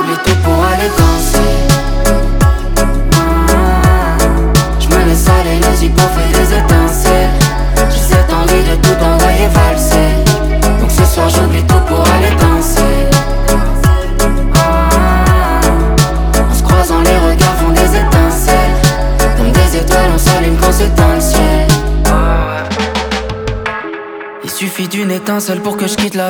j'oublie tout pour aller danser. Je me laisse aller, le zipo fait des étincelles. J'ai cette envie de tout envoyer valser. Donc ce soir j'oublie tout pour aller danser. En se croisant les regards font des étincelles. Comme des étoiles on s'allume quand c'est dans le ciel. Il suffit d'une étincelle pour que je quitte la